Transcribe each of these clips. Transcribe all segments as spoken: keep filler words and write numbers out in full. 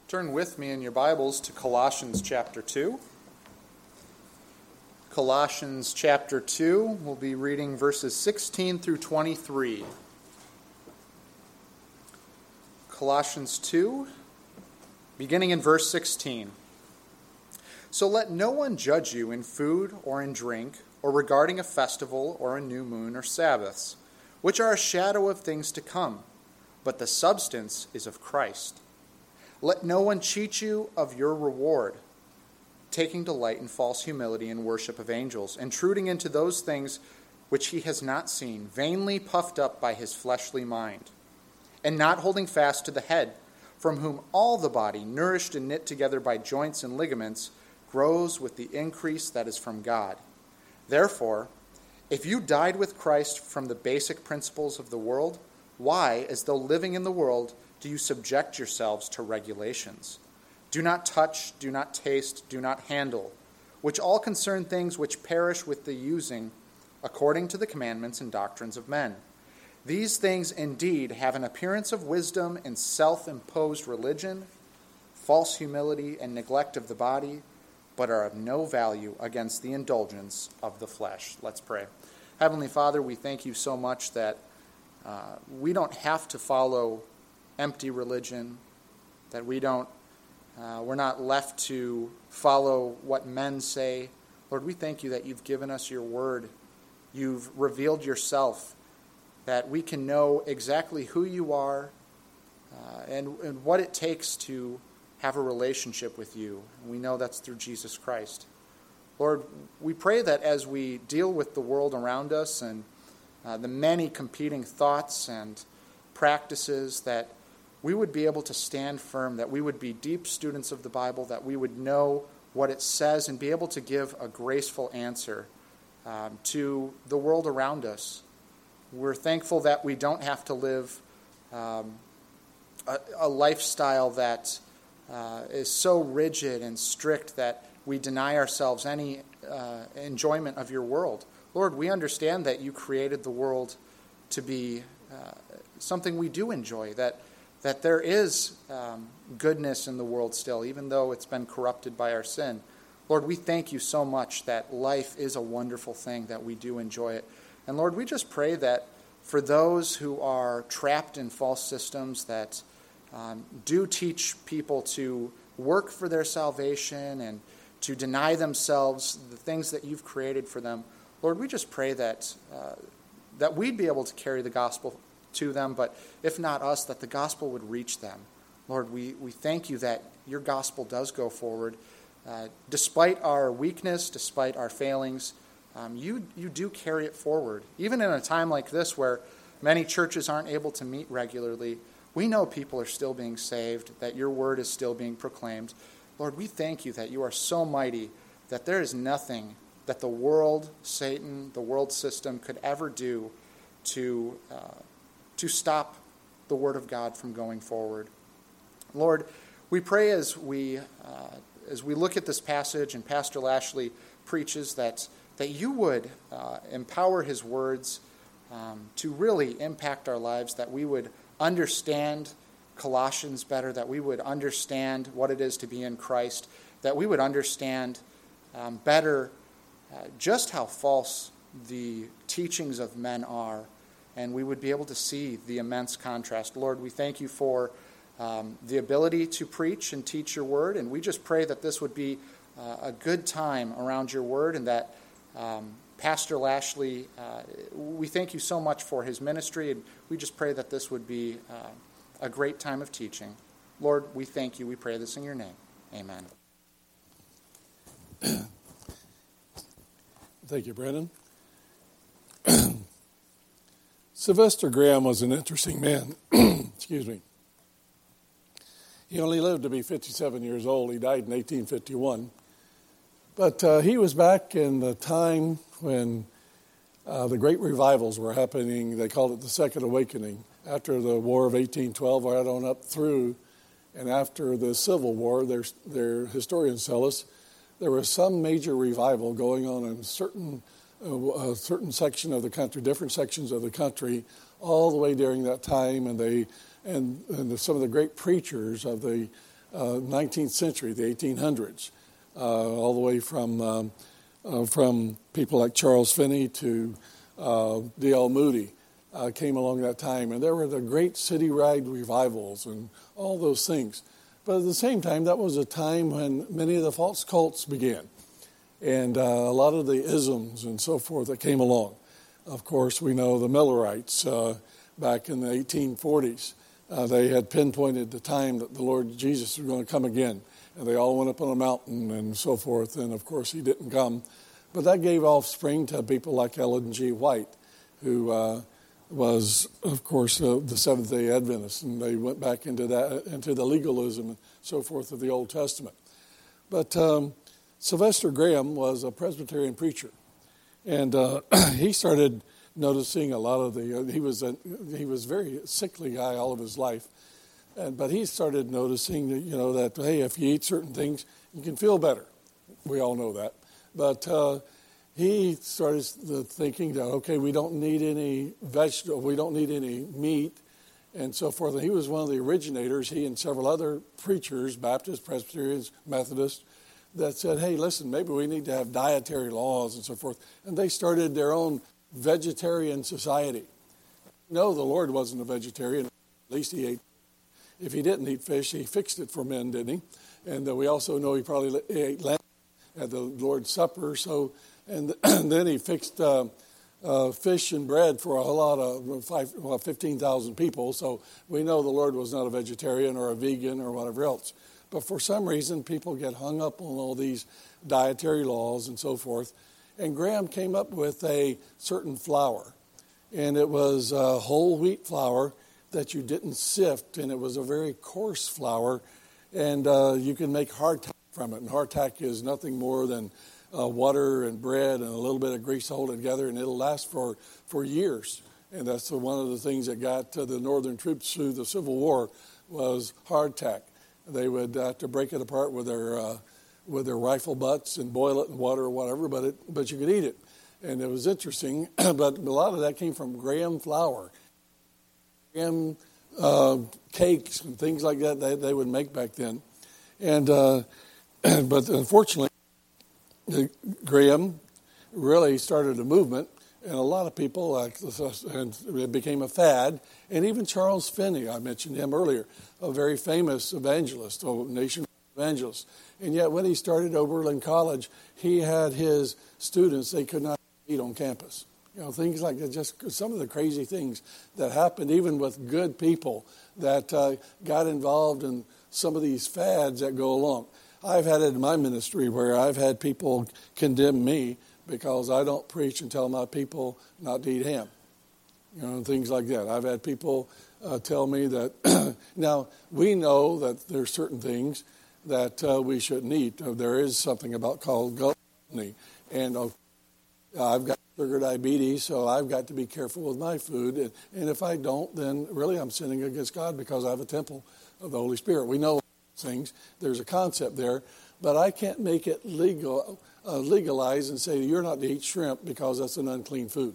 Turn with me in your Bibles to Colossians chapter two. Colossians chapter two, we'll be reading verses sixteen through twenty-three. Colossians two, beginning in verse sixteen. So let no one judge you in food or in drink, or regarding a festival or a new moon or Sabbaths, which are a shadow of things to come, but the substance is of Christ. Let no one cheat you of your reward, taking delight in false humility and worship of angels, intruding into those things which he has not seen, vainly puffed up by his fleshly mind, and not holding fast to the head, from whom all the body, nourished and knit together by joints and ligaments, grows with the increase that is from God. Therefore, if you died with Christ from the basic principles of the world, why, as though living in the world, do you subject yourselves to regulations? Do not touch, do not taste, do not handle, which all concern things which perish with the using, according to the commandments and doctrines of men. These things indeed have an appearance of wisdom and self-imposed religion, false humility and neglect of the body, but are of no value against the indulgence of the flesh. Let's pray. Heavenly Father, we thank you so much that uh, we don't have to follow empty religion, that we don't, uh, we're not left to follow what men say. Lord, we thank you that you've given us your word. You've revealed yourself, that we can know exactly who you are uh, and, and what it takes to have a relationship with you. And we know that's through Jesus Christ. Lord, we pray that as we deal with the world around us and uh, the many competing thoughts and practices, that we would be able to stand firm, that we would be deep students of the Bible, that we would know what it says and be able to give a graceful answer um, to the world around us. We're thankful that we don't have to live um, a, a lifestyle that uh, is so rigid and strict that we deny ourselves any uh, enjoyment of your world. Lord, we understand that you created the world to be uh, something we do enjoy, that that there is um, goodness in the world still, even though it's been corrupted by our sin. Lord, we thank you so much that life is a wonderful thing, that we do enjoy it. And Lord, we just pray that for those who are trapped in false systems that um, do teach people to work for their salvation and to deny themselves the things that you've created for them, Lord, we just pray that uh, that we'd be able to carry the gospel to them, but if not us, that the gospel would reach them. Lord, we, we thank you that your gospel does go forward. Uh, despite our weakness, despite our failings, um, you, you do carry it forward. Even in a time like this where many churches aren't able to meet regularly, we know people are still being saved, that your word is still being proclaimed. Lord, we thank you that you are so mighty that there is nothing that the world, Satan, the world system could ever do to uh, to stop the word of God from going forward. Lord, we pray as we uh, as we look at this passage and Pastor Lashley preaches that that you would uh, empower his words um, to really impact our lives, that we would understand Colossians better, that we would understand what it is to be in Christ, that we would understand um, better uh, just how false the teachings of men are, and we would be able to see the immense contrast. Lord, we thank you for um, the ability to preach and teach your word, and we just pray that this would be uh, a good time around your word, and that um, Pastor Lashley, uh, we thank you so much for his ministry, and we just pray that this would be uh, a great time of teaching. Lord, we thank you. We pray this in your name. Amen. Thank you, Brandon. Sylvester Graham was an interesting man. Excuse me. He only lived to be fifty-seven years old. He died in eighteen fifty-one. But uh, he was back in the time when uh, the great revivals were happening. They called it the Second Awakening. After the War of eighteen twelve, right on up through, and after the Civil War, their, their historians tell us, there was some major revival going on in certain a certain section of the country, different sections of the country, all the way during that time, and they and, and the, some of the great preachers of the uh, nineteenth century, the eighteen hundreds, uh, all the way from um, uh, from people like Charles Finney to uh, D L Moody uh, came along that time. And there were the great citywide revivals and all those things. But at the same time, that was a time when many of the false cults began. And uh, a lot of the isms and so forth that came along. Of course, we know the Millerites uh, back in the eighteen forties. Uh, they had pinpointed the time that the Lord Jesus was going to come again. And they all went up on a mountain and so forth. And, of course, he didn't come. But that gave offspring to people like Ellen G. White, who uh, was, of course, uh, the Seventh-day Adventist. And they went back into that, into the legalism and so forth of the Old Testament. But um, Sylvester Graham was a Presbyterian preacher. And uh, he started noticing a lot of the, uh, he was a, he was a very sickly guy all of his life. And, but he started noticing, that, you know, that, hey, if you eat certain things, you can feel better. We all know that. But uh, he started thinking that, okay, we don't need any vegetable, we don't need any meat, and so forth. And he was one of the originators, he and several other preachers, Baptists, Presbyterians, Methodists, that said, hey, listen, maybe we need to have dietary laws and so forth. And they started their own vegetarian society. No, the Lord wasn't a vegetarian. At least he ate. If he didn't eat fish, he fixed it for men, didn't he? And uh, we also know he probably ate lamb at the Lord's Supper. So, and, and then he fixed uh, uh, fish and bread for a whole lot of five, well, fifteen thousand people. So we know the Lord was not a vegetarian or a vegan or whatever else. But for some reason, people get hung up on all these dietary laws and so forth. And Graham came up with a certain flour. And it was uh, whole wheat flour that you didn't sift. And it was a very coarse flour. And uh, you can make hardtack from it. And hardtack is nothing more than uh, water and bread and a little bit of grease to hold it together. And it'll last for, for years. And that's the, one of the things that got uh, the Northern troops through the Civil War was hardtack. They would have to break it apart with their uh, with their rifle butts and boil it in water or whatever, but it but you could eat it. And it was interesting, but a lot of that came from Graham flour. Graham uh, cakes and things like that they, they would make back then. And uh, but unfortunately, Graham really started a movement, and a lot of people, like, and it became a fad. And even Charles Finney, I mentioned him earlier, a very famous evangelist, a nation evangelist. And yet when he started Oberlin College, he had his students, they could not eat on campus. You know, things like that, just some of the crazy things that happened, even with good people that uh, got involved in some of these fads that go along. I've had it in my ministry where I've had people condemn me because I don't preach and tell my people not to eat ham. You know, things like that. I've had people uh, tell me that, now, we know that there's certain things that uh, we shouldn't eat. Uh, there is something about called gluttony. And uh, I've got sugar diabetes, so I've got to be careful with my food. And, and if I don't, then really I'm sinning against God because I have a temple of the Holy Spirit. We know things. There's a concept there. But I can't make it legal, uh, legalize and say you're not to eat shrimp because that's an unclean food.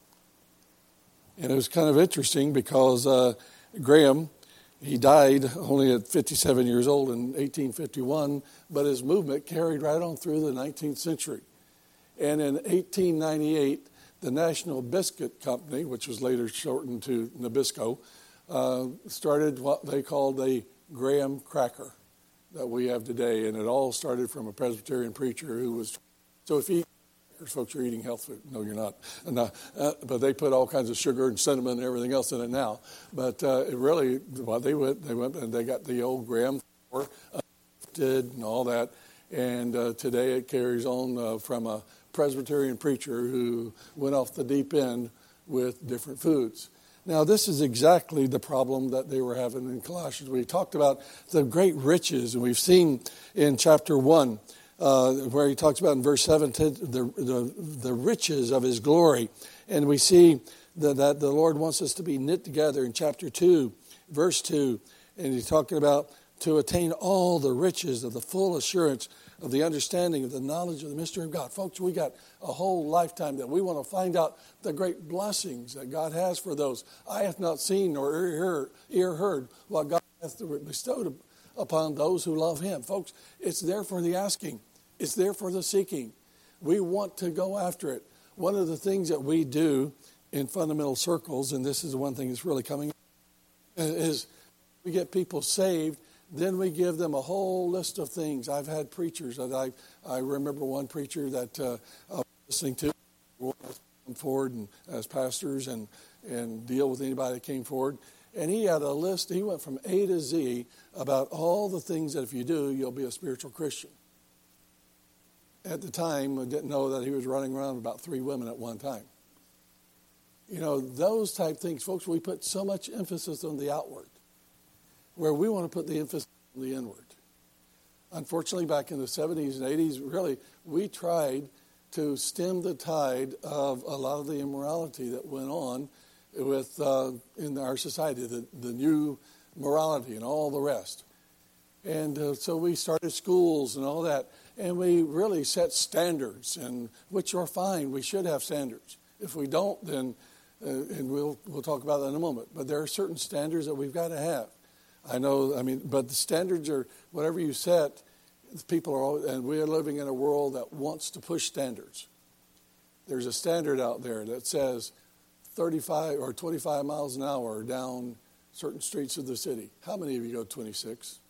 And it was kind of interesting because uh, Graham, he died only at fifty-seven years old in eighteen fifty-one, but his movement carried right on through the nineteenth century. And in eighteen ninety-eight, the National Biscuit Company, which was later shortened to Nabisco, uh, started what they called a Graham cracker that we have today. And it all started from a Presbyterian preacher who was, so if you eat folks are eating health food. No, you're not. No, uh, but they put all kinds of sugar and cinnamon and everything else in it now. But uh, it really, well, they went, they went and they got the old Graham flour, uh, did and all that. And uh, today it carries on uh, from a Presbyterian preacher who went off the deep end with different foods. Now, this is exactly the problem that they were having in Colossians. We talked about the great riches, and we've seen in chapter one, Uh, where he talks about in verse seven, the, the, the riches of his glory. And we see that, that the Lord wants us to be knit together in chapter two, verse two. And he's talking about to attain all the riches of the full assurance of the understanding of the knowledge of the mystery of God. Folks, we got a whole lifetime that we want to find out the great blessings that God has for those. I have not seen nor ear heard, ear heard what God hath bestowed upon those who love him. Folks, it's there for the asking. It's there for the seeking. We want to go after it. One of the things that we do in fundamental circles, and this is the one thing that's really coming, is we get people saved, then we give them a whole list of things. I've had preachers that I I remember one preacher that uh, I was listening to come forward and as pastors and, and deal with anybody that came forward. And he had a list, he went from A to Z about all the things that if you do, you'll be a spiritual Christian. At the time, I didn't know that he was running around with about three women at one time. You know, those type things, folks, we put so much emphasis on the outward, where we want to put the emphasis on the inward. Unfortunately, back in the seventies and eighties, really, we tried to stem the tide of a lot of the immorality that went on with uh, in our society, the, the new morality and all the rest. And uh, so we started schools and all that, and we really set standards, and which are fine. We should have standards. If we don't, then, uh, and we'll we'll talk about that in a moment, but there are certain standards that we've got to have. I know, I mean, but the standards are, whatever you set, people are, all, and we are living in a world that wants to push standards. There's a standard out there that says thirty-five or twenty-five miles an hour down certain streets of the city. How many of you go twenty-six?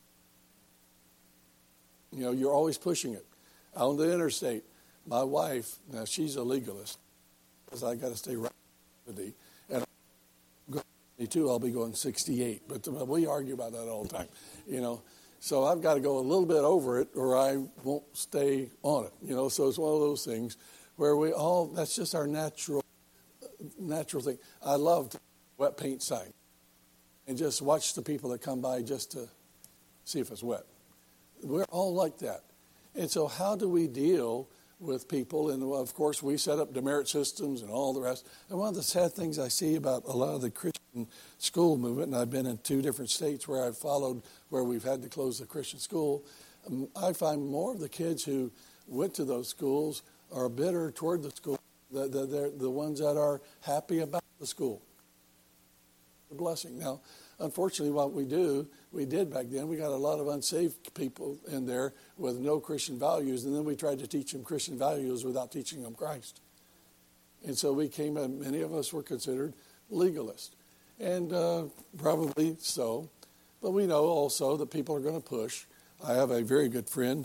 You know, you're always pushing it. Out on the interstate, my wife, now she's a legalist, because I got to stay right with the, and twenty-two, I'll be going sixty-eight. But we argue about that all the time, you know. So I've got to go a little bit over it, or I won't stay on it, you know. So it's one of those things where we all, that's just our natural, natural thing. I love wet paint sign and just watch the people that come by just to see if it's wet. We're all like that. And so how do we deal with people? And, of course, we set up demerit systems and all the rest. And one of the sad things I see about a lot of the Christian school movement, and I've been in two different states where I've followed where we've had to close the Christian school, um, I find more of the kids who went to those schools are bitter toward the school. The, the, they're the ones that are happy about the school. A blessing. Now, unfortunately, what we do, we did back then, we got a lot of unsaved people in there with no Christian values, and then we tried to teach them Christian values without teaching them Christ. And so we came, many of us were considered legalists, and uh, probably so. But we know also that people are going to push. I have a very good friend,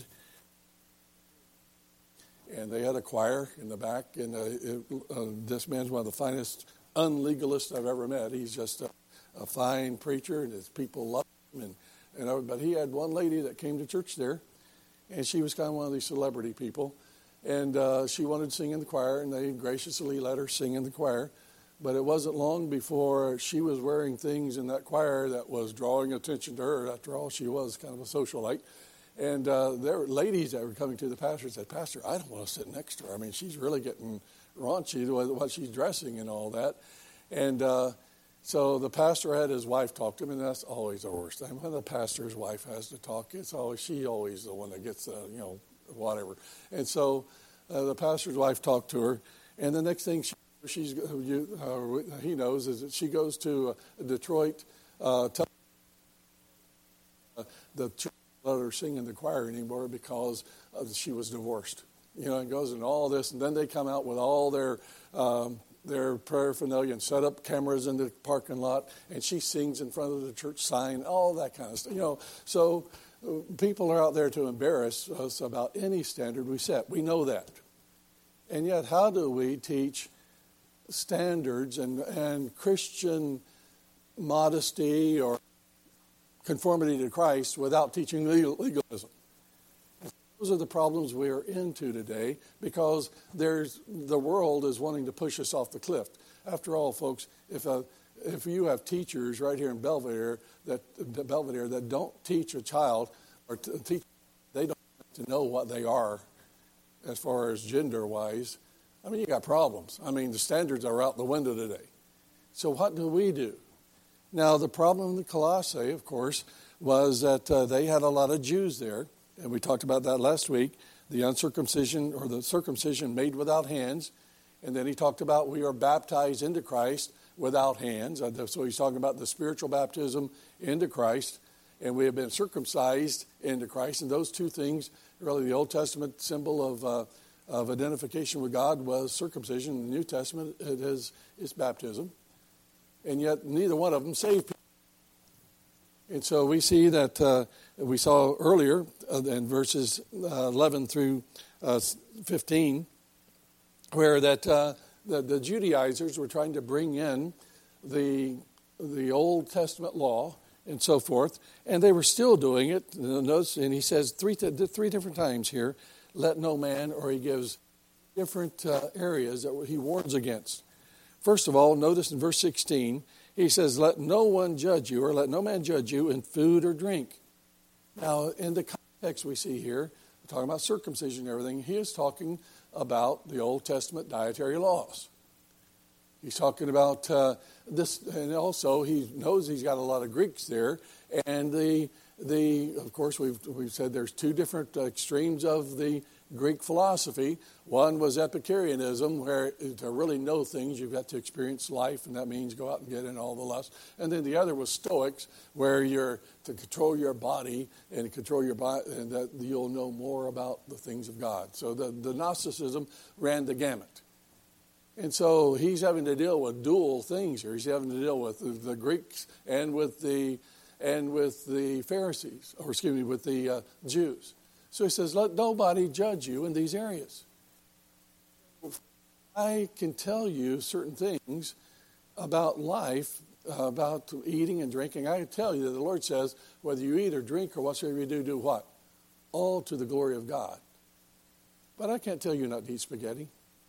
and they had a choir in the back, and uh, it, uh, this man's one of the finest unlegalists I've ever met. He's just a, a fine preacher, and his people love him. And, and uh, but he had one lady that came to church there, and she was kind of one of these celebrity people, and uh, she wanted to sing in the choir, and they graciously let her sing in the choir. But it wasn't long before she was wearing things in that choir that was drawing attention to her. After all, she was kind of a socialite. And uh, there were ladies that were coming to the pastor and said, "Pastor, I don't want to sit next to her. I mean, she's really getting raunchy with what she's dressing and all that." And uh, so the pastor had his wife talk to him, and that's always the worst thing. When the pastor's wife has to talk, it's always she always the one that gets the, you know, whatever. And so uh, the pastor's wife talked to her, and the next thing she, she's you, uh, he knows is that she goes to uh, Detroit. Uh, to, uh, the church let her sing in the choir anymore because uh, she was divorced. You know, and goes and all this, and then they come out with all their um, their paraphernalia and set up cameras in the parking lot, and she sings in front of the church sign, all that kind of stuff. You know, so uh, people are out there to embarrass us about any standard we set. We know that, and yet, how do we teach standards and and Christian modesty or conformity to Christ without teaching legal, legalism? Those are the problems we are into today because there's the world is wanting to push us off the cliff. After all, folks, if a, if you have teachers right here in Belvedere that Belvedere that don't teach a child or t- teach, they don't have to know what they are as far as gender wise. I mean, you got problems. I mean, the standards are out the window today. So what do we do? Now, the problem in the Colossae, of course, was that uh, they had a lot of Jews there. And we talked about that last week, the uncircumcision or the circumcision made without hands. And then he talked about we are baptized into Christ without hands. So he's talking about the spiritual baptism into Christ. and we have been circumcised into Christ. And those two things, really the Old Testament symbol of uh, of identification with God was circumcision. In the New Testament, it is, is baptism. And yet neither one of them saved people. And so we see that uh, we saw earlier uh, in verses uh, eleven through uh, fifteen, where that uh, the, the Judaizers were trying to bring in the the Old Testament law and so forth, and they were still doing it. Notice, and he says three three different times here, let no man, or he gives different uh, areas that he warns against. First of all, notice in verse sixteen, he says, let no one judge you, or let no man judge you in food or drink. Now, in the context we see here, we're talking about circumcision and everything, he is talking about the Old Testament dietary laws. He's talking about uh, this, and also he knows he's got a lot of Greeks there, and the the of course we've we've said there's two different extremes of the Greek philosophy. One was Epicureanism, where to really know things you've got to experience life, and that means go out and get in all the lust. And then the other was Stoics, where you're to control your body and control your body, and that you'll know more about the things of God. So the, the Gnosticism ran the gamut. And so he's having to deal with dual things here. He's having to deal with the, the Greeks and with the and with the Pharisees, or excuse me, with the uh, Jews. So he says, let nobody judge you in these areas. I can tell you certain things about life, uh, about eating and drinking. I can tell you that the Lord says, whether you eat or drink or whatsoever you do, do what? All to the glory of God. But I can't tell you not to eat spaghetti.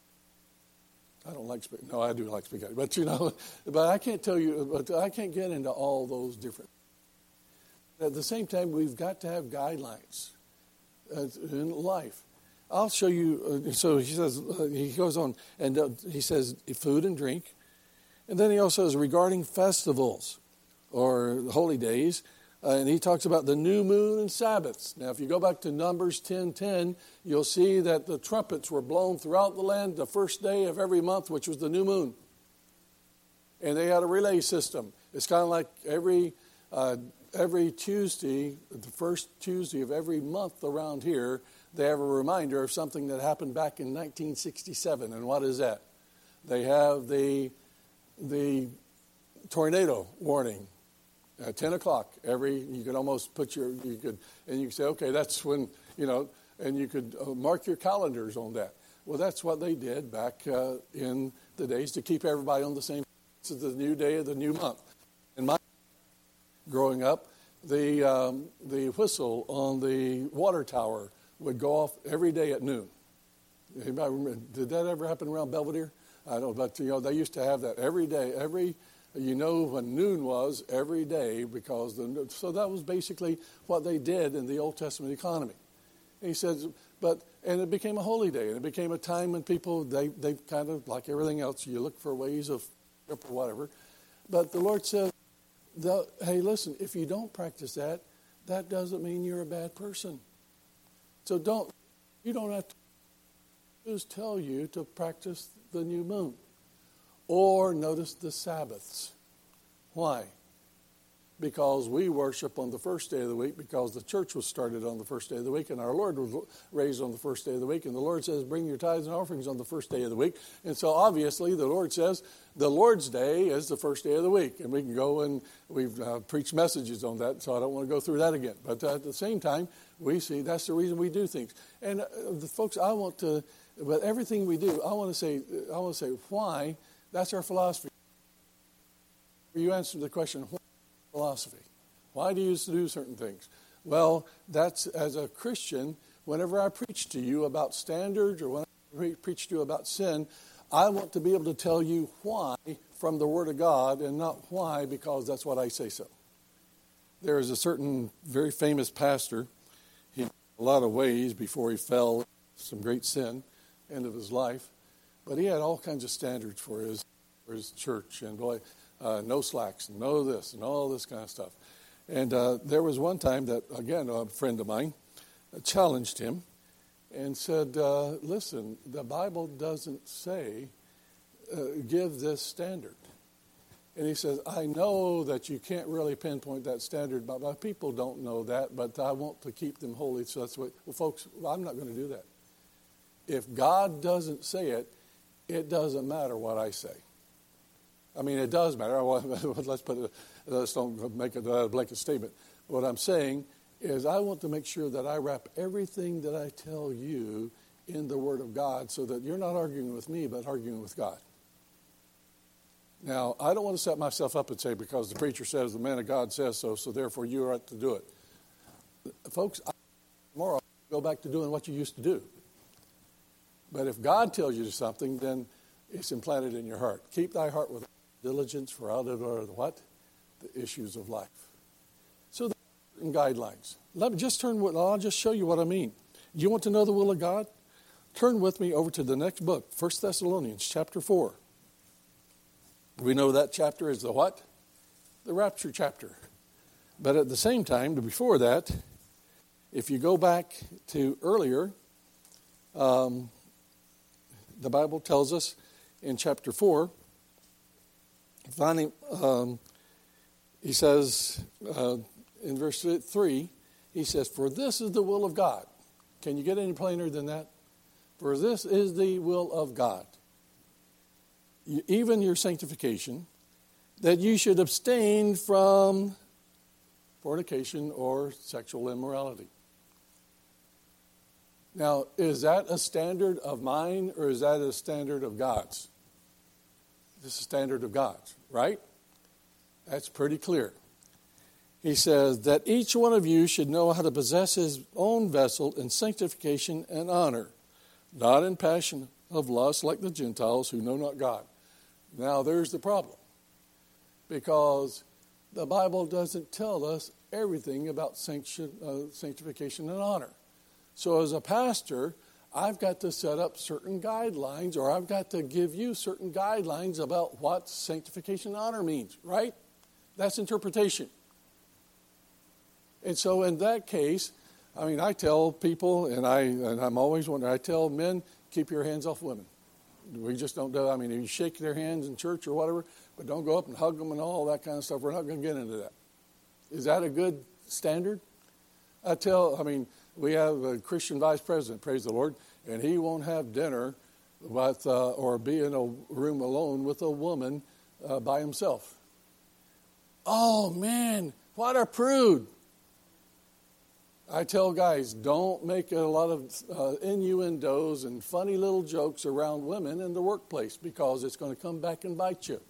I don't like spaghetti. No, I do like spaghetti. But, you know, but I can't tell you, but I can't get into all those different. At the same time, we've got to have guidelines uh, in life. I'll show you. Uh, so he says, uh, he goes on, and uh, he says food and drink. And then he also says regarding festivals or holy days, uh, and he talks about the new moon and Sabbaths. Now, if you go back to Numbers ten ten, you'll see that the trumpets were blown throughout the land the first day of every month, which was the new moon. And they had a relay system. It's kind of like every uh, every Tuesday, the first Tuesday of every month around here, they have a reminder of something that happened back in nineteen sixty-seven. And what is that? They have the the tornado warning at ten o'clock every. You could almost put your you could and you could say, okay, that's when you know, and you could uh, mark your calendars on that. Well, that's what they did back uh, in the days to keep everybody on the same. This is the new day of the new month. In my growing up, the um, the whistle on the water tower would go off every day at noon. Anybody remember? Did that ever happen around Belvedere? I don't know, but you know they used to have that every day. Every you know when noon was every day because the so that was basically what they did in the Old Testament economy. And he says, but and it became a holy day, and it became a time when people they they kind of like everything else. You look for ways of or whatever, but the Lord says, the, hey, listen, if you don't practice that, that doesn't mean you're a bad person. So don't, you don't have to just tell you to practice the new moon. Or notice the Sabbaths. Why? Because we worship on the first day of the week, because the church was started on the first day of the week, and our Lord was raised on the first day of the week, and the Lord says, bring your tithes and offerings on the first day of the week. And so obviously the Lord says, the Lord's day is the first day of the week. And we can go and we've uh, preached messages on that, so I don't want to go through that again. But uh, at the same time, we see that's the reason we do things. And uh, the folks, I want to, but everything we do, I want to say, I want to say why. That's our philosophy. You answer the question, why philosophy? Why do you do certain things? Well, that's as a Christian, whenever I preach to you about standards or when I preach to you about sin, I want to be able to tell you why from the Word of God and not why because that's what I say so. There is a certain very famous pastor, he in a lot of ways before he fell some great sin, end of his life, but he had all kinds of standards for his for his church, and boy, uh, no slacks, no this, and all this kind of stuff. And uh, there was one time that, again, a friend of mine challenged him and said, uh, listen, the Bible doesn't say uh, give this standard. And he says, I know that you can't really pinpoint that standard, but my people don't know that, but I want to keep them holy. So that's what, well, folks, well, I'm not going to do that. If God doesn't say it, it doesn't matter what I say. I mean, it does matter. Let's put it, let's don't make it a blanket statement. What I'm saying is I want to make sure that I wrap everything that I tell you in the Word of God so that you're not arguing with me, but arguing with God. Now, I don't want to set myself up and say, because the preacher says, the man of God says so, so therefore you are to do it. Folks, tomorrow go back to doing what you used to do. But if God tells you something, then it's implanted in your heart. Keep thy heart with diligence, for out of it are the what? The issues of life. So there are certain guidelines. Let me just turn, I'll just show you what I mean. You want to know the will of God? Turn with me over to the next book, First Thessalonians chapter four. We know that chapter is the what? The rapture chapter. But at the same time, before that, if you go back to earlier, um, the Bible tells us in chapter four, finally, um, he says uh, in verse three, he says, for this is the will of God. Can you get any plainer than that? For this is the will of God, even your sanctification, that you should abstain from fornication or sexual immorality. Now, is that a standard of mine or is that a standard of God's? This is a standard of God's, right? That's pretty clear. He says that each one of you should know how to possess his own vessel in sanctification and honor, not in passion of lust like the Gentiles who know not God. Now, there's the problem. Because the Bible doesn't tell us everything about sanctification and honor. So as a pastor, I've got to set up certain guidelines, or I've got to give you certain guidelines about what sanctification and honor means, right? That's interpretation. And so in that case, I mean, I tell people, and, I, and I'm always wondering, I tell men, keep your hands off women. We just don't do, I mean, you shake their hands in church or whatever, but don't go up and hug them and all that kind of stuff. We're not going to get into that. Is that a good standard? I tell, I mean, we have a Christian vice president, praise the Lord, and he won't have dinner with, uh, or be in a room alone with a woman uh, by himself. Oh, man, what a prude. I tell guys, don't make a lot of uh, innuendos and funny little jokes around women in the workplace because it's going to come back and bite you.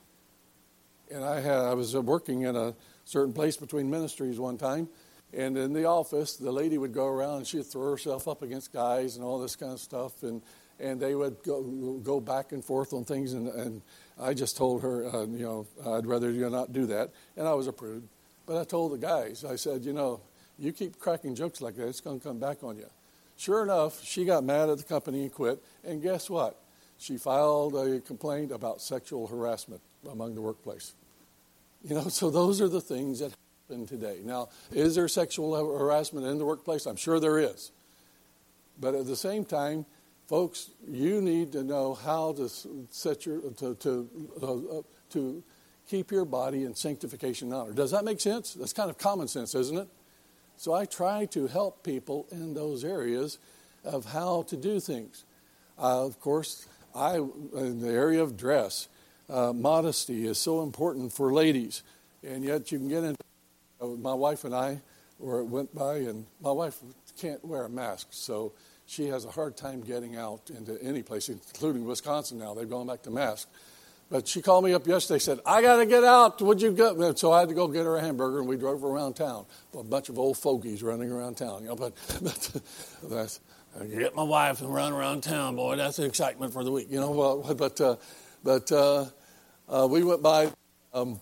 And I had, I was working in a certain place between ministries one time, and in the office, the lady would go around and she'd throw herself up against guys and all this kind of stuff, and, and they would go, go back and forth on things, and, and I just told her, uh, you know, I'd rather you not do that, and I was a prude. But I told the guys, I said, you know, you keep cracking jokes like that, it's going to come back on you. Sure enough, she got mad at the company and quit. And guess what? She filed a complaint about sexual harassment among the workplace. You know, so those are the things that happen today. Now, is there sexual harassment in the workplace? I'm sure there is. But at the same time, folks, you need to know how to set your to to uh, to keep your body in sanctification and honor. Does that make sense? That's kind of common sense, isn't it? So I try to help people in those areas of how to do things. Uh, of course, I in the area of dress, uh, modesty is so important for ladies, and yet you can get into. Uh, my wife and I were went by, and my wife can't wear a mask, so she has a hard time getting out into any place, including Wisconsin now. They've gone back to masks. But she called me up yesterday, said, I got to get out. Would you go? So I had to go get her a hamburger, and we drove around town. Well, a bunch of old fogies running around town. You know, but, but that's, I get my wife and run around town, boy. That's the excitement for the week. You know, well, but uh, but uh, uh, we went by, um,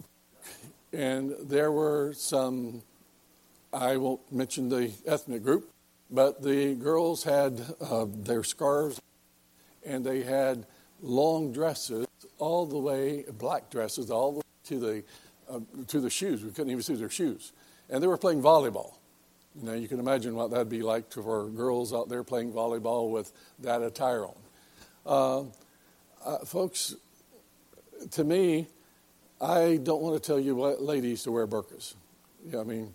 and there were some, I won't mention the ethnic group, but the girls had uh, their scarves, and they had long dresses, all the way, black dresses, all the way to the uh, to the shoes. We couldn't even see their shoes. And they were playing volleyball. You know, you can imagine what that'd be like for girls out there playing volleyball with that attire on. Uh, uh, folks, to me, I don't want to tell you what ladies to wear burqas. Yeah, I mean,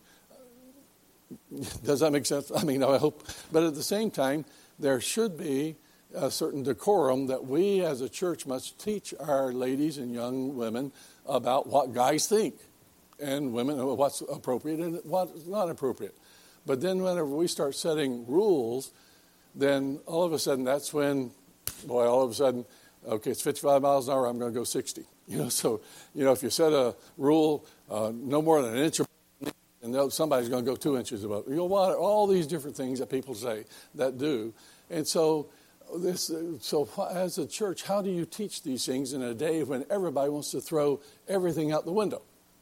does that make sense? I mean, I hope. But at the same time, there should be a certain decorum that we as a church must teach our ladies and young women about what guys think and women, what's appropriate and what's not appropriate. But then whenever we start setting rules, then all of a sudden that's when, boy, all of a sudden, okay, it's fifty-five miles an hour, I'm going to go sixty. You know, so, you know, if you set a rule, uh, no more than an inch above, and somebody's going to go two inches above. You know what? All these different things that people say that do. And so, this, so as a church, how do you teach these things in a day when everybody wants to throw everything out the window?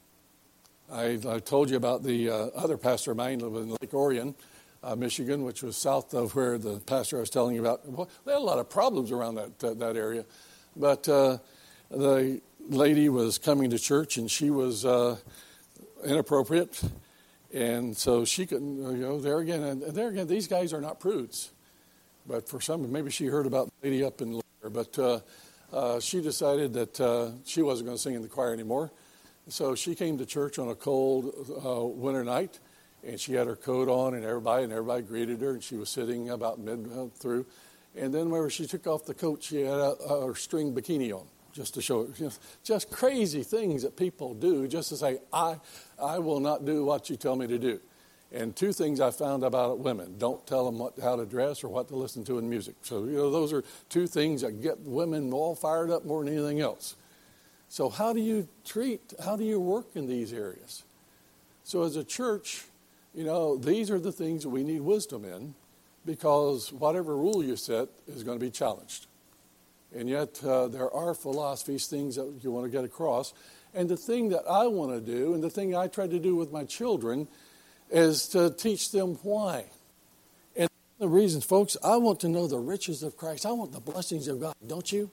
I, I told you about the uh, other pastor of mine living in Lake Orion, uh, Michigan, which was south of where the pastor I was telling you about. Well, they had a lot of problems around that uh, that area. But uh, the lady was coming to church, and she was uh, inappropriate. And so she couldn't, you know, there again, and there again, these guys are not prudes. But for some, maybe she heard about the lady up in Lair. But uh, uh, she decided that uh, she wasn't going to sing in the choir anymore. So she came to church on a cold uh, winter night, and she had her coat on, and everybody and everybody greeted her, and she was sitting about mid uh, through. And then whenever she took off the coat, she had a, a, her string bikini on, just to show her. You know, just crazy things that people do, just to say, I, I will not do what you tell me to do. And two things I found about women: don't tell them what, how to dress or what to listen to in music. So you know, those are two things that get women all fired up more than anything else. So how do you treat, how do you work in these areas? So as a church, you know, these are the things that we need wisdom in, because whatever rule you set is going to be challenged. And yet uh, there are philosophies, things that you want to get across. And the thing that I want to do, and the thing I try to do with my children, is to teach them why. And the reasons, folks, I want to know the riches of Christ. I want the blessings of God, don't you?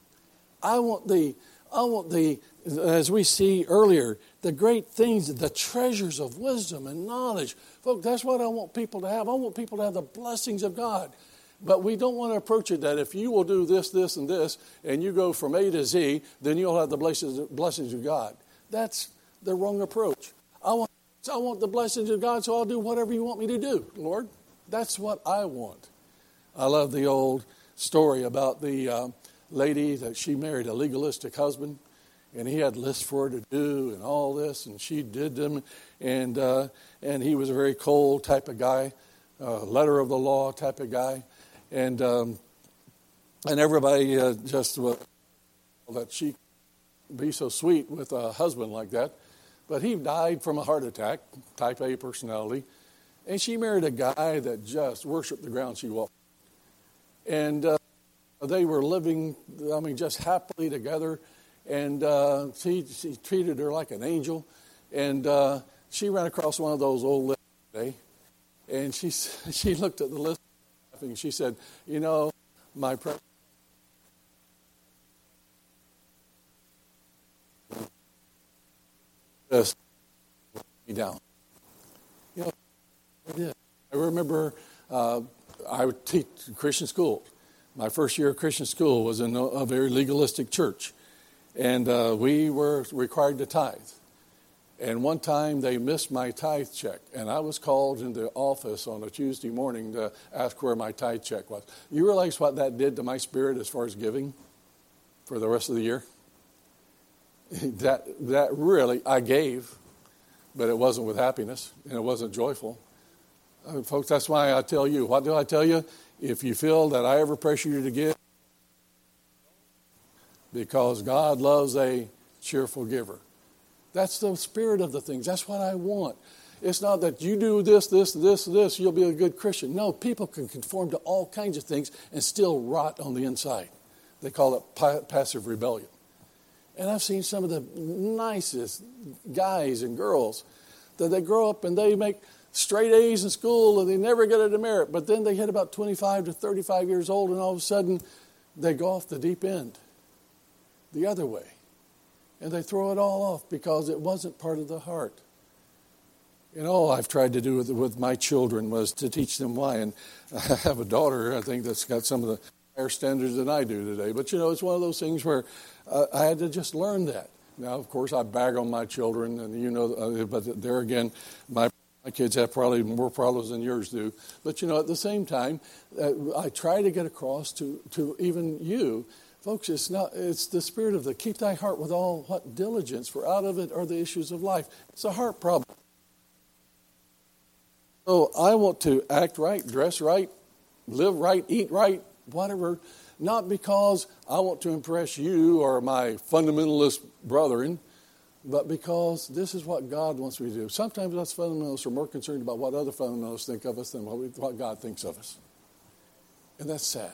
I want the... I want the, as we see earlier, the great things, the treasures of wisdom and knowledge. Folks, that's what I want people to have. I want people to have the blessings of God. But we don't want to approach it that if you will do this, this, and this, and you go from A to Z, then you'll have the blessings, blessings of God. That's the wrong approach. I want, I want the blessings of God, so I'll do whatever you want me to do, Lord. That's what I want. I love the old story about the... Uh, lady that she married a legalistic husband, and he had lists for her to do and all this, and she did them, and uh, and he was a very cold type of guy, uh, letter of the law type of guy, and um, and everybody uh, just uh, that she be so sweet with a husband like that, but he died from a heart attack, type A personality, and she married a guy that just worshipped the ground she walked, and. Uh, They were living, I mean, just happily together, and uh, she, she treated her like an angel. And uh, she ran across one of those old lists today, and she she looked at the list, and she said, "You know, my pre- just me down." You know, I did. I remember uh, I would teach Christian school. My first year of Christian school was in a, a very legalistic church, and uh, we were required to tithe. And one time they missed my tithe check, and I was called into the office on a Tuesday morning to ask where my tithe check was. You realize what that did to my spirit as far as giving for the rest of the year? that that really, I gave, but it wasn't with happiness, and it wasn't joyful. I mean, folks, that's why I tell you, what do I tell you? If you feel that I ever pressure you to give, because God loves a cheerful giver. That's the spirit of the things. That's what I want. It's not that you do this, this, this, this, you'll be a good Christian. No, people can conform to all kinds of things and still rot on the inside. They call it pa- passive rebellion. And I've seen some of the nicest guys and girls that they grow up and they make straight A's in school and they never get a demerit. But then they hit about twenty-five to thirty-five years old and all of a sudden they go off the deep end the other way. And they throw it all off because it wasn't part of the heart. And all I've tried to do with, with my children was to teach them why. And I have a daughter, I think, that's got some of the higher standards than I do today. But, you know, it's one of those things where uh, I had to just learn that. Now, of course, I bag on my children, and you know, uh, but there again, my my kids have probably more problems than yours do. But you know, at the same time, uh, I try to get across to to even you, folks. It's not. It's the spirit of the keep thy heart with all what diligence, for out of it are the issues of life. It's a heart problem. So I want to act right, dress right, live right, eat right, whatever. Not because I want to impress you or my fundamentalist brethren, but because this is what God wants me to do. Sometimes us fundamentalists are more concerned about what other fundamentalists think of us than what, we, what God thinks of us. And that's sad.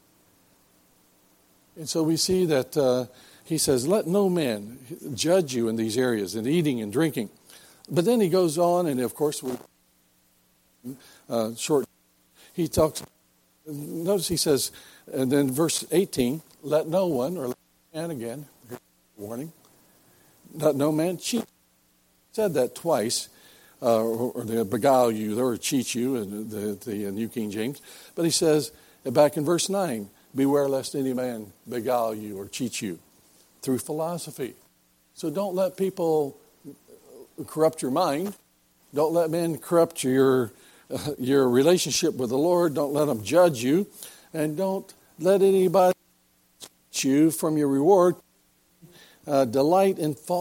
And so we see that uh, he says, let no man judge you in these areas, in eating and drinking. But then he goes on, and of course, we uh, short, he talks, notice he says, and then verse eighteen, let no one, or let no man again, warning, let no man cheat. He said that twice, uh, or, or they beguile you, or cheat you, in the, the New King James. But he says, back in verse nine, beware lest any man beguile you or cheat you through philosophy. So don't let people corrupt your mind. Don't let men corrupt your, uh, your relationship with the Lord. Don't let them judge you. And don't let anybody cheat you from your reward. Uh, delight in false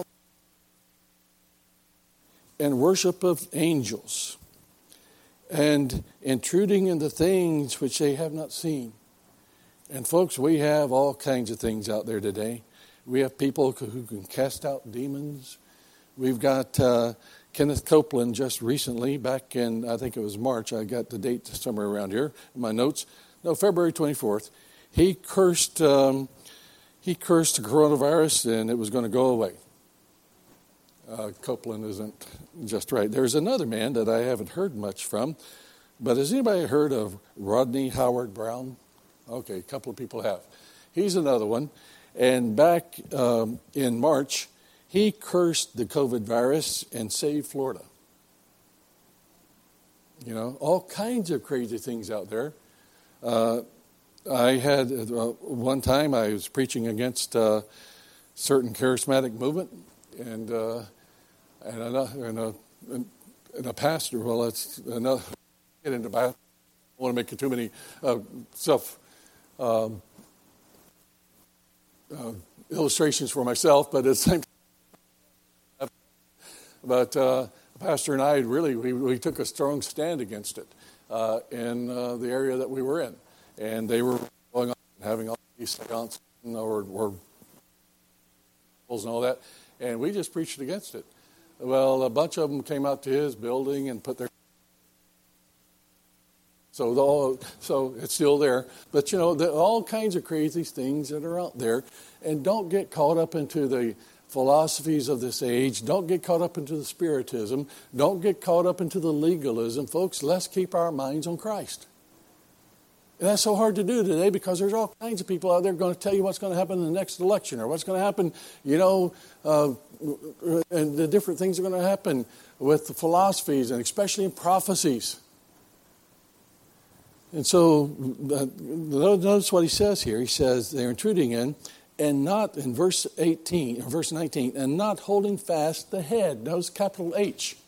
and worship of angels, and intruding in the things which they have not seen. And folks, we have all kinds of things out there today. We have people who can cast out demons. We've got uh, Kenneth Copeland just recently, back in, I think it was March, I got the date somewhere around here in my notes. No, February twenty-fourth. He cursed, um, he cursed the coronavirus, and it was going to go away. Uh, Copeland isn't just right. There's another man that I haven't heard much from, but has anybody heard of Rodney Howard Brown? Okay, a couple of people have. He's another one. And back um, in March, he cursed the COVID virus and saved Florida. You know, all kinds of crazy things out there. Uh, I had, uh, one time I was preaching against a certain charismatic movement, and uh, and, a, and, a, and a pastor, well, it's another, get into that. I don't want to make it too many uh, self um, uh, illustrations for myself, but at the same time, but uh, the pastor and I really, we, we took a strong stand against it uh, in uh, the area that we were in. And they were going on and having all these seances or, or and all that. And we just preached against it. Well, a bunch of them came out to his building and put their... So, the all, so it's still there. But, you know, there are all kinds of crazy things that are out there. And don't get caught up into the philosophies of this age. Don't get caught up into the spiritism. Don't get caught up into the legalism. Folks, let's keep our minds on Christ. And that's so hard to do today because there's all kinds of people out there going to tell you what's going to happen in the next election or what's going to happen, you know, uh, and the different things are going to happen with the philosophies and especially in prophecies. And so uh, notice what he says here. He says they're intruding in and not, in verse eighteen, or verse nineteen, and not holding fast the head. Notice capital H.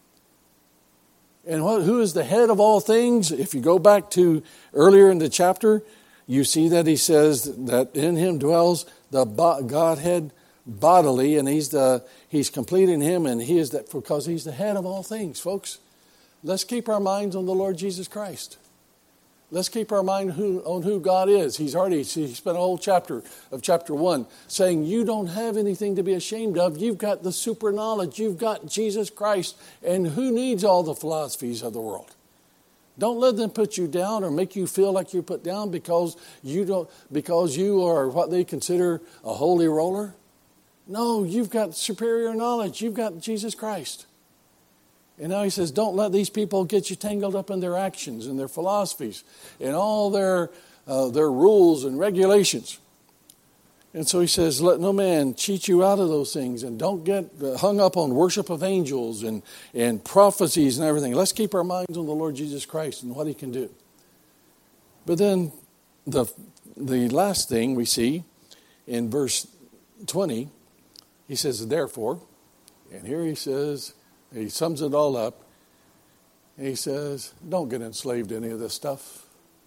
And what, who is the head of all things? If you go back to earlier in the chapter, you see that he says that in him dwells the Godhead bodily, and he's the he's complete in him, and he is that because he's the head of all things, folks. Let's keep our minds on the Lord Jesus Christ. Let's keep our mind who, on who God is. He's already he spent a whole chapter of chapter one saying you don't have anything to be ashamed of. You've got the super knowledge. You've got Jesus Christ. And who needs all the philosophies of the world? Don't let them put you down or make you feel like you're put down because you don't because you are what they consider a holy roller. No, you've got superior knowledge. You've got Jesus Christ. And now he says, don't let these people get you tangled up in their actions and their philosophies and all their uh, their rules and regulations. And so he says, let no man cheat you out of those things, and don't get hung up on worship of angels and, and prophecies and everything. Let's keep our minds on the Lord Jesus Christ and what he can do. But then the the last thing we see in verse twenty, He says, therefore, and here he says, he sums it all up. And he says, don't get enslaved to any of this stuff.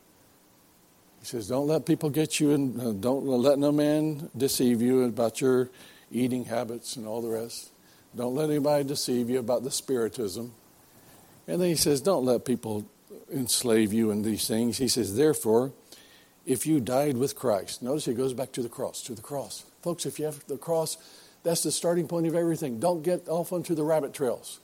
He says, don't let people get you, and uh, don't let no man deceive you about your eating habits and all the rest. Don't let anybody deceive you about the spiritism. And then he says, don't let people enslave you in these things. He says, therefore, if you died with Christ. Notice he goes back to the cross, to the cross. Folks, if you have the cross, that's the starting point of everything. Don't get off onto the rabbit trails.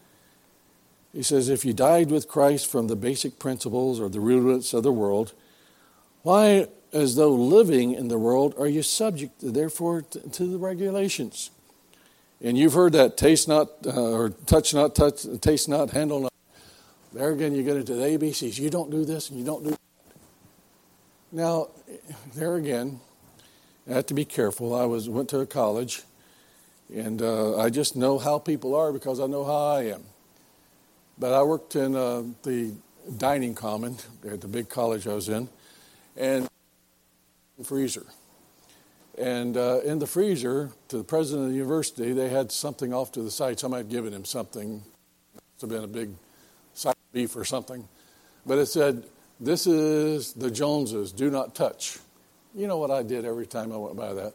He says, if you died with Christ from the basic principles or the rudiments of the world, why, as though living in the world, are you subject, therefore, to the regulations? And you've heard that, taste not, uh, or touch not, touch, taste not, handle not. There again, you get into the A B Cs. You don't do this and you don't do that. Now, there again, I have to be careful. I was went to a college, and uh, I just know how people are because I know how I am. But I worked in uh, the dining common at the big college I was in, and freezer. And uh, in the freezer, to the president of the university, they had something off to the side. Somebody had given him something. It must have been a big side of beef or something. But it said, this is the Joneses, do not touch. You know what I did every time I went by that?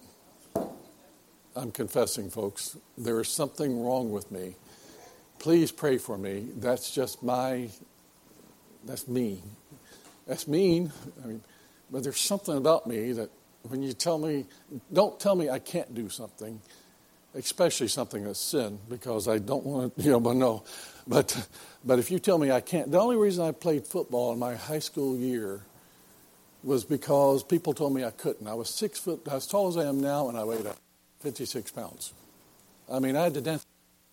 I'm confessing, folks. There is something wrong with me. Please pray for me. That's just my, that's me. That's mean. I mean, but there's something about me that when you tell me, don't tell me I can't do something, especially something that's sin, because I don't want to, you know, but no. But, but if you tell me I can't, the only reason I played football in my high school year was because people told me I couldn't. I was six foot, as tall as I am now, and I weighed fifty-six pounds. I mean, I had to dance.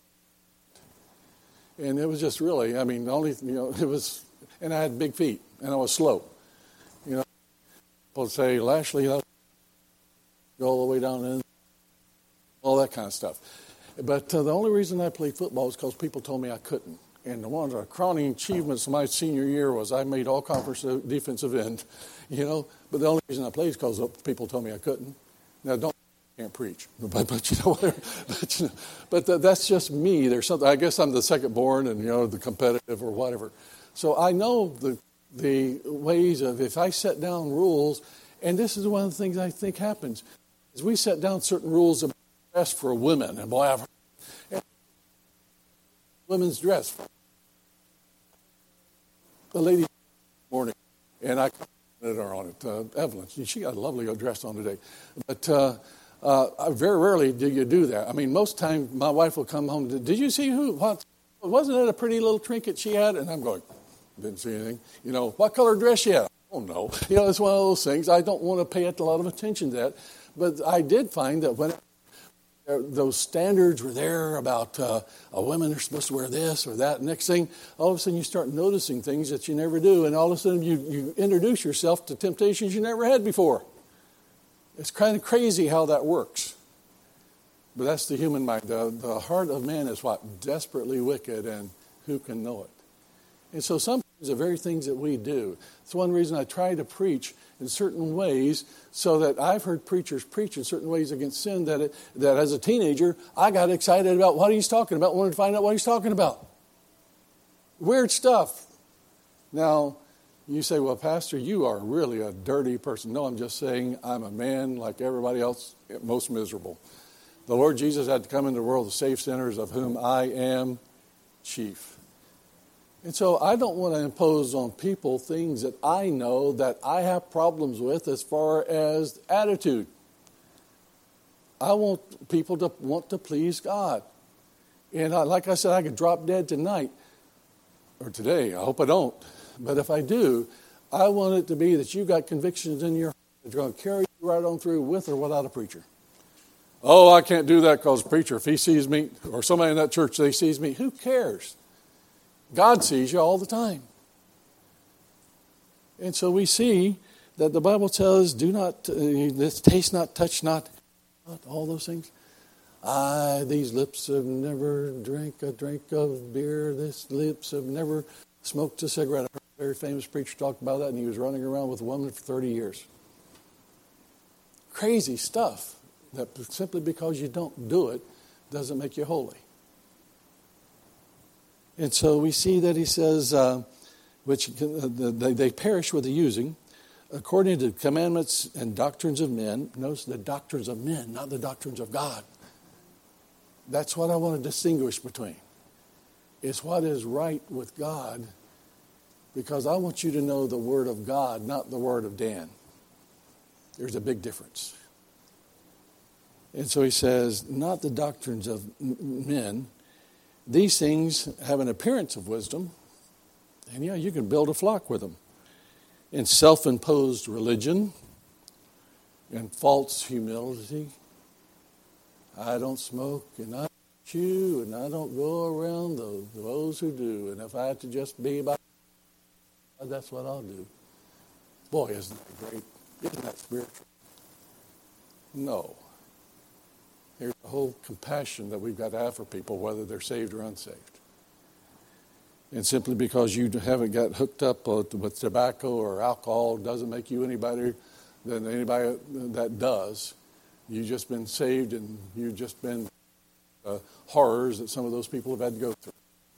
And it was just really, I mean, the only, you know, it was, and I had big feet, and I was slow. You know, people would say, Lashley, go all the way down in, all that kind of stuff. But uh, the only reason I played football is because people told me I couldn't. And the one of the crowning achievements of my senior year was I made all conference defensive end, you know. But the only reason I played is because people told me I couldn't. Now, don't. Can't preach, but, but you know, but, you know, but the, that's just me. There's something. I guess I'm the second born, and you know, the competitive or whatever. So I know the the ways of if I set down rules, and this is one of the things I think happens is we set down certain rules about dress for women, and boy, I've heard women's dress. The lady morning, and I commented her on it, uh, Evelyn. She got a lovely dress on today, but. Uh, Uh, very rarely do you do that. I mean, most times my wife will come home. Did you see who? What? Wasn't it a pretty little trinket she had? And I'm going, didn't see anything. You know, what color dress she had? Oh, no. You know, it's one of those things. I don't want to pay a lot of attention to that. But I did find that when those standards were there about uh, uh, women are supposed to wear this or that, next thing, all of a sudden you start noticing things that you never do. And all of a sudden you, you introduce yourself to temptations you never had before. It's kind of crazy how that works. But that's the human mind. The, the heart of man is what? Desperately wicked, and who can know it? And so sometimes the very things that we do. It's one reason I try to preach in certain ways so that I've heard preachers preach in certain ways against sin that, it, that as a teenager, I got excited about what he's talking about, wanted to find out what he's talking about. Weird stuff. Now, you say, well, Pastor, you are really a dirty person. No, I'm just saying I'm a man like everybody else, most miserable. The Lord Jesus had to come into the world to save sinners, of whom I am chief. And so I don't want to impose on people things that I know that I have problems with as far as attitude. I want people to want to please God. And I, like I said, I could drop dead tonight or today. I hope I don't. But if I do, I want it to be that you've got convictions in your heart that are going to carry you right on through with or without a preacher. Oh, I can't do that because a preacher, if he sees me, or somebody in that church, they sees me, who cares? God sees you all the time. And so we see that the Bible tells, do not, uh, taste not, touch not, not, all those things. Ah, these lips have never drank a drink of beer. These lips have never smoked a cigarette. I heard a very famous preacher talk about that, and he was running around with a woman for thirty years. Crazy stuff. That simply because you don't do it doesn't make you holy. And so we see that he says, uh, which uh, they, they perish with the using, according to the commandments and doctrines of men. Notice the doctrines of men, not the doctrines of God. That's what I want to distinguish between. It's what is right with God, because I want you to know the Word of God, not the Word of Dan. There's a big difference. And so he says, not the doctrines of men. These things have an appearance of wisdom. And yeah, you can build a flock with them. And self-imposed religion and false humility. I don't smoke and I don't chew and I don't go around those, those who do. And if I had to just be about, that's what I'll do. Boy, isn't that great? Isn't that spiritual? No. Here's the whole compassion that we've got to have for people, whether they're saved or unsaved. And simply because you haven't got hooked up with tobacco or alcohol doesn't make you any better than anybody that does. You've just been saved and you've just been uh, horrors that some of those people have had to go through.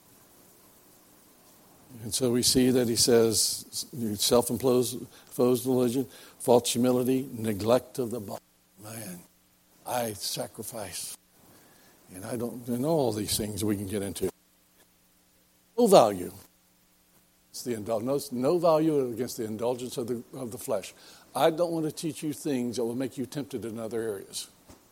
And so we see that he says self-imposed religion, false humility, neglect of the body. Man, I sacrifice. And I don't know all these things we can get into. No value. It's the indulgence. No value against the indulgence of the of the flesh. I don't want to teach you things that will make you tempted in other areas.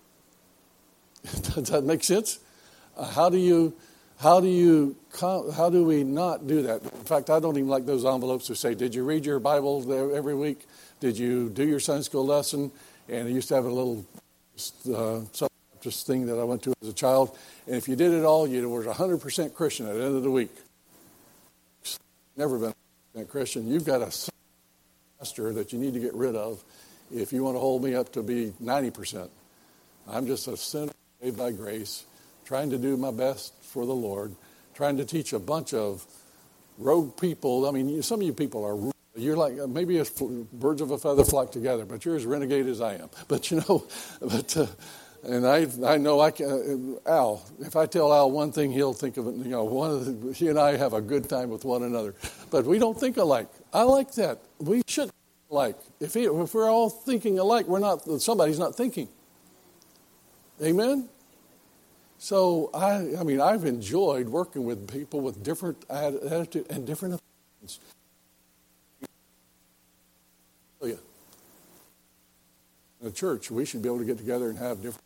Does that make sense? Uh, how do you, how do you, how do we not do that? In fact, I don't even like those envelopes that say, "Did you read your Bible every week? Did you do your Sunday school lesson?" And I used to have a little uh, just thing that I went to as a child. And if you did it all, you were one hundred percent Christian at the end of the week. Never been one hundred percent Christian. You've got a pastor that you need to get rid of if you want to hold me up to be ninety percent. I'm just a sinner saved by grace, trying to do my best for the Lord, trying to teach a bunch of rogue people. I mean, some of you people are, you're like, maybe it's birds of a feather flock together, but you're as renegade as I am. But you know, but uh, and I I know I can, uh, Al, if I tell Al one thing, he'll think of it, you know, one of the, he and I have a good time with one another. But we don't think alike. I like that. We should think alike. If, he, if we're all thinking alike, we're not, somebody's not thinking. Amen? So, I I mean, I've enjoyed working with people with different attitude and different opinions. In the church, we should be able to get together and have different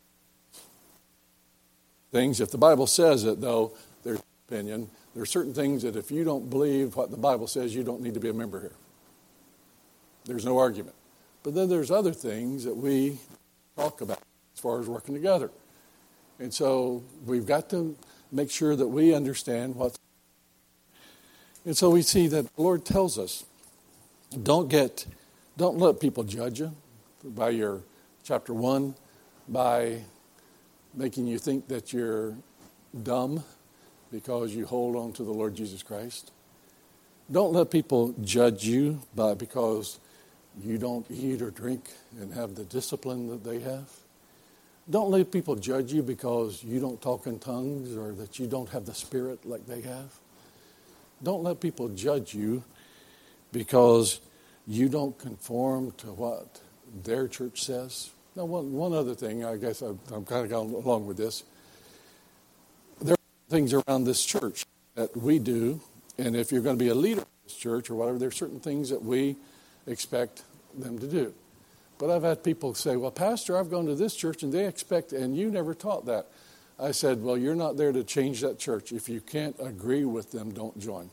things. If the Bible says it, though, there's opinion. There are certain things that if you don't believe what the Bible says, you don't need to be a member here. There's no argument. But then there's other things that we talk about as far as working together. And so we've got to make sure that we understand what's. And so we see that the Lord tells us, don't get, don't let people judge you by your chapter one, by making you think that you're dumb because you hold on to the Lord Jesus Christ. Don't let people judge you by because you don't eat or drink and have the discipline that they have. Don't let people judge you because you don't talk in tongues or that you don't have the Spirit like they have. Don't let people judge you because you don't conform to what their church says. Now, one, one other thing, I guess I'm, I'm kind of going along with this. There are things around this church that we do, and if you're going to be a leader of this church or whatever, there are certain things that we expect them to do. But I've had people say, well, Pastor, I've gone to this church and they expect, and you never taught that. I said, well, you're not there to change that church. If you can't agree with them, don't join.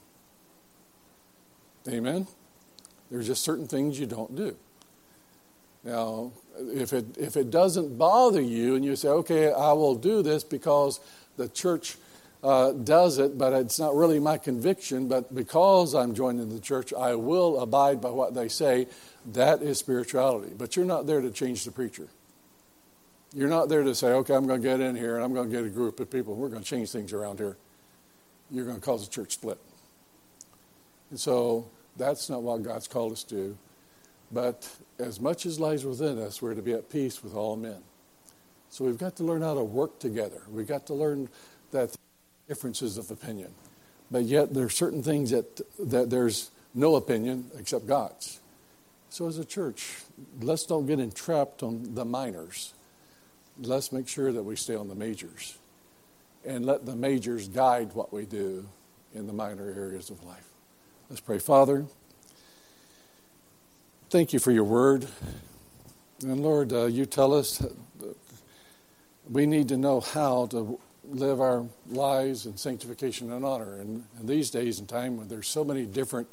Amen? There's just certain things you don't do. Now, if it if it doesn't bother you and you say, okay, I will do this because the church uh, does it, but it's not really my conviction, but because I'm joining the church, I will abide by what they say, that is spirituality. But you're not there to change the preacher. You're not there to say, okay, I'm going to get in here and I'm going to get a group of people. We're going to change things around here. You're going to cause a church split. And so that's not what God's called us to. But as much as lies within us, we're to be at peace with all men. So we've got to learn how to work together. We've got to learn that differences of opinion. But yet there are certain things that, that there's no opinion except God's. So as a church, let's don't get entrapped on the minors. Let's make sure that we stay on the majors. And let the majors guide what we do in the minor areas of life. Let's pray. Father, thank you for your word. And Lord, uh, you tell us that we need to know how to live our lives in sanctification and honor. And in these days and time when there's so many different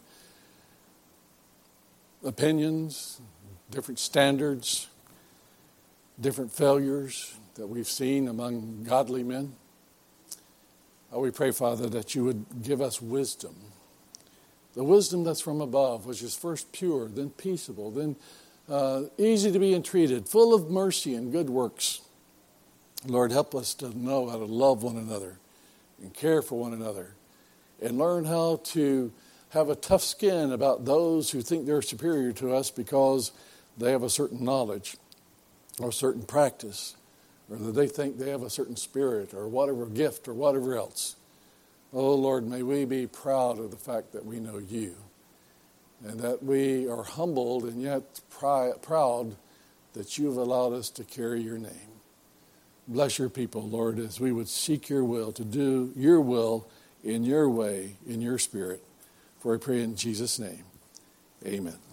opinions, different standards, different failures that we've seen among godly men, uh, we pray, Father, that you would give us wisdom. The wisdom that's from above, which is first pure, then peaceable, then uh, easy to be entreated, full of mercy and good works. Lord, help us to know how to love one another and care for one another and learn how to have a tough skin about those who think they're superior to us because they have a certain knowledge or a certain practice, or that they think they have a certain spirit or whatever gift or whatever else. Oh, Lord, may we be proud of the fact that we know you and that we are humbled and yet pri- proud that you've allowed us to carry your name. Bless your people, Lord, as we would seek your will, to do your will in your way, in your spirit. For I pray in Jesus' name, amen.